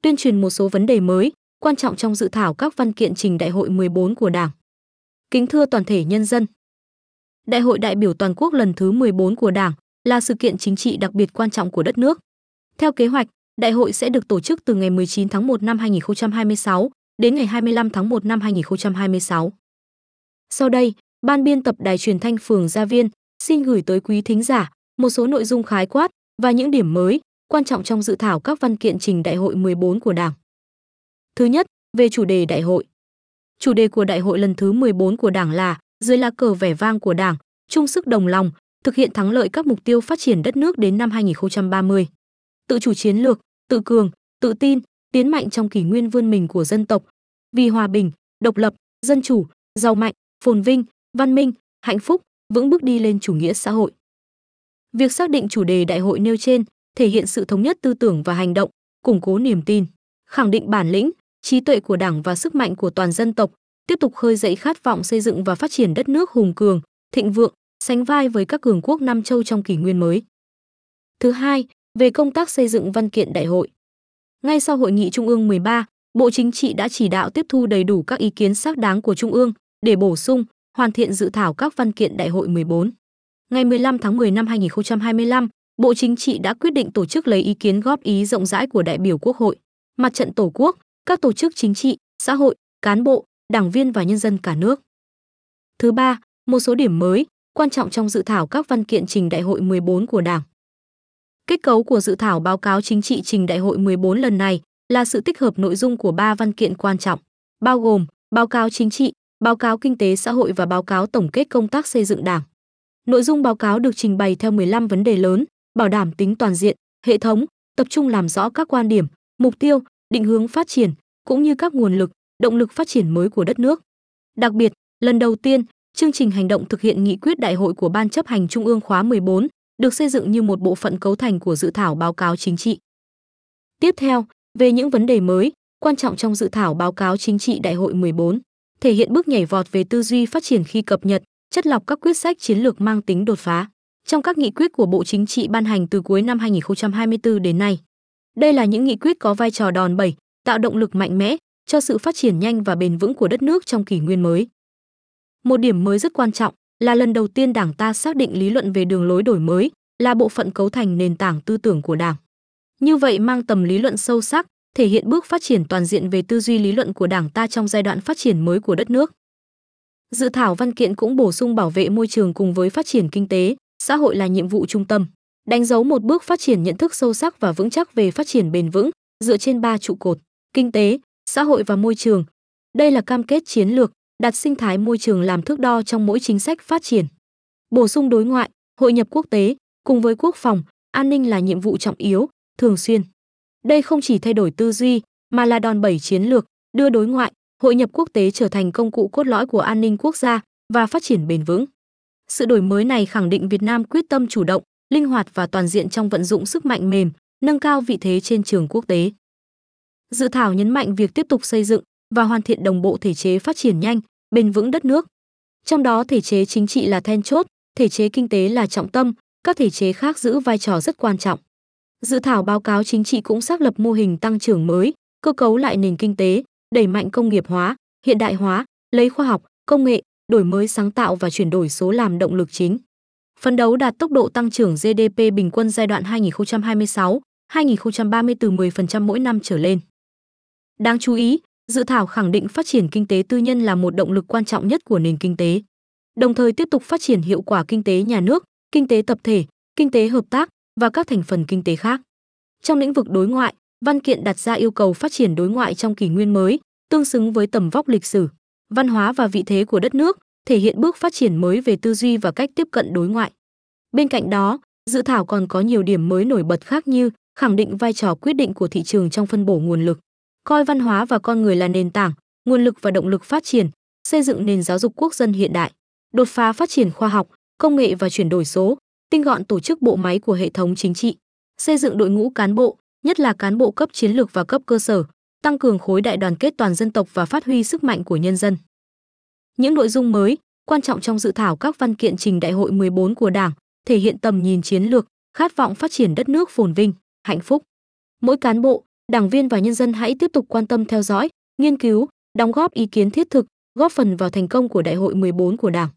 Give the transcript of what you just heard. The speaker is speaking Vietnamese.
tuyên truyền một số vấn đề mới, quan trọng trong dự thảo các văn kiện trình Đại hội 14 của Đảng. Kính thưa toàn thể nhân dân, Đại hội đại biểu toàn quốc lần thứ 14 của Đảng là sự kiện chính trị đặc biệt quan trọng của đất nước. Theo kế hoạch, đại hội sẽ được tổ chức từ ngày 19 tháng 1 năm 2026 đến ngày 25 tháng 1 năm 2026. Sau đây, Ban biên tập Đài Truyền thanh Phường Gia Viên xin gửi tới quý thính giả một số nội dung khái quát và những điểm mới, quan trọng trong dự thảo các văn kiện trình Đại hội 14 của Đảng. Thứ nhất, về chủ đề đại hội. Chủ đề của đại hội lần thứ 14 của Đảng là dưới lá cờ vẻ vang của Đảng, chung sức đồng lòng, thực hiện thắng lợi các mục tiêu phát triển đất nước đến năm 2030. Tự chủ chiến lược, tự cường, tự tin, tiến mạnh trong kỷ nguyên vươn mình của dân tộc, vì hòa bình, độc lập, dân chủ, giàu mạnh, phồn vinh, văn minh, hạnh phúc, vững bước đi lên chủ nghĩa xã hội. Việc xác định chủ đề đại hội nêu trên thể hiện sự thống nhất tư tưởng và hành động, củng cố niềm tin, khẳng định bản lĩnh, trí tuệ của Đảng và sức mạnh của toàn dân tộc, tiếp tục khơi dậy khát vọng xây dựng và phát triển đất nước hùng cường, thịnh vượng, sánh vai với các cường quốc Nam Châu trong kỷ nguyên mới. Thứ hai, về công tác xây dựng văn kiện đại hội. Ngay sau hội nghị Trung ương 13, Bộ Chính trị đã chỉ đạo tiếp thu đầy đủ các ý kiến xác đáng của Trung ương để bổ sung, hoàn thiện dự thảo các văn kiện đại hội 14. Ngày 15 tháng 10 năm 2025, Bộ Chính trị đã quyết định tổ chức lấy ý kiến góp ý rộng rãi của đại biểu Quốc hội, Mặt trận Tổ quốc, các tổ chức chính trị, xã hội, cán bộ, đảng viên và nhân dân cả nước. Thứ ba, một số điểm mới, quan trọng trong dự thảo các văn kiện trình Đại hội 14 của Đảng. Kết cấu của dự thảo báo cáo chính trị trình Đại hội 14 lần này là sự tích hợp nội dung của 3 văn kiện quan trọng, bao gồm báo cáo chính trị, báo cáo kinh tế xã hội và báo cáo tổng kết công tác xây dựng Đảng. Nội dung báo cáo được trình bày theo 15 vấn đề lớn, bảo đảm tính toàn diện, hệ thống, tập trung làm rõ các quan điểm, mục tiêu, định hướng phát triển, cũng như các nguồn lực, động lực phát triển mới của đất nước. Đặc biệt, lần đầu tiên, chương trình hành động thực hiện nghị quyết đại hội của Ban chấp hành Trung ương khóa 14 được xây dựng như một bộ phận cấu thành của dự thảo báo cáo chính trị. Tiếp theo, về những vấn đề mới, quan trọng trong dự thảo báo cáo chính trị đại hội 14, thể hiện bước nhảy vọt về tư duy phát triển khi cập nhật, chất lọc các quyết sách chiến lược mang tính đột phá trong các nghị quyết của Bộ Chính trị ban hành từ cuối năm 2024 đến nay. Đây là những nghị quyết có vai trò đòn bẩy, tạo động lực mạnh mẽ cho sự phát triển nhanh và bền vững của đất nước trong kỷ nguyên mới. Một điểm mới rất quan trọng là lần đầu tiên Đảng ta xác định lý luận về đường lối đổi mới là bộ phận cấu thành nền tảng tư tưởng của Đảng. Như vậy mang tầm lý luận sâu sắc, thể hiện bước phát triển toàn diện về tư duy lý luận của Đảng ta trong giai đoạn phát triển mới của đất nước. Dự thảo văn kiện cũng bổ sung bảo vệ môi trường cùng với phát triển kinh tế, xã hội là nhiệm vụ trung tâm, đánh dấu một bước phát triển nhận thức sâu sắc và vững chắc về phát triển bền vững, dựa trên 3 trụ cột: kinh tế, xã hội và môi trường. Đây là cam kết chiến lược, đặt sinh thái môi trường làm thước đo trong mỗi chính sách phát triển. Bổ sung đối ngoại, hội nhập quốc tế, cùng với quốc phòng, an ninh là nhiệm vụ trọng yếu, thường xuyên. Đây không chỉ thay đổi tư duy, mà là đòn bẩy chiến lược, đưa đối ngoại, hội nhập quốc tế trở thành công cụ cốt lõi của an ninh quốc gia và phát triển bền vững. Sự đổi mới này khẳng định Việt Nam quyết tâm chủ động, linh hoạt và toàn diện trong vận dụng sức mạnh mềm, nâng cao vị thế trên trường quốc tế. Dự thảo nhấn mạnh việc tiếp tục xây dựng và hoàn thiện đồng bộ thể chế phát triển nhanh, bền vững đất nước. Trong đó thể chế chính trị là then chốt, thể chế kinh tế là trọng tâm, các thể chế khác giữ vai trò rất quan trọng. Dự thảo báo cáo chính trị cũng xác lập mô hình tăng trưởng mới, cơ cấu lại nền kinh tế, đẩy mạnh công nghiệp hóa, hiện đại hóa, lấy khoa học, công nghệ, đổi mới sáng tạo và chuyển đổi số làm động lực chính. Phấn đấu đạt tốc độ tăng trưởng GDP bình quân giai đoạn 2026-2030 từ 10% mỗi năm trở lên. Đáng chú ý, dự thảo khẳng định phát triển kinh tế tư nhân là một động lực quan trọng nhất của nền kinh tế, đồng thời tiếp tục phát triển hiệu quả kinh tế nhà nước, kinh tế tập thể, kinh tế hợp tác và các thành phần kinh tế khác. Trong lĩnh vực đối ngoại, văn kiện đặt ra yêu cầu phát triển đối ngoại trong kỷ nguyên mới, tương xứng với tầm vóc lịch sử, văn hóa và vị thế của đất nước, thể hiện bước phát triển mới về tư duy và cách tiếp cận đối ngoại. Bên cạnh đó, dự thảo còn có nhiều điểm mới nổi bật khác như khẳng định vai trò quyết định của thị trường trong phân bổ nguồn lực, coi văn hóa và con người là nền tảng, nguồn lực và động lực phát triển, xây dựng nền giáo dục quốc dân hiện đại, đột phá phát triển khoa học, công nghệ và chuyển đổi số, tinh gọn tổ chức bộ máy của hệ thống chính trị, xây dựng đội ngũ cán bộ, nhất là cán bộ cấp chiến lược và cấp cơ sở, tăng cường khối đại đoàn kết toàn dân tộc và phát huy sức mạnh của nhân dân. Những nội dung mới, quan trọng trong dự thảo các văn kiện trình Đại hội 14 của Đảng, thể hiện tầm nhìn chiến lược, khát vọng phát triển đất nước phồn vinh, hạnh phúc. Mỗi cán bộ, Đảng viên và nhân dân hãy tiếp tục quan tâm theo dõi, nghiên cứu, đóng góp ý kiến thiết thực, góp phần vào thành công của Đại hội 14 của Đảng.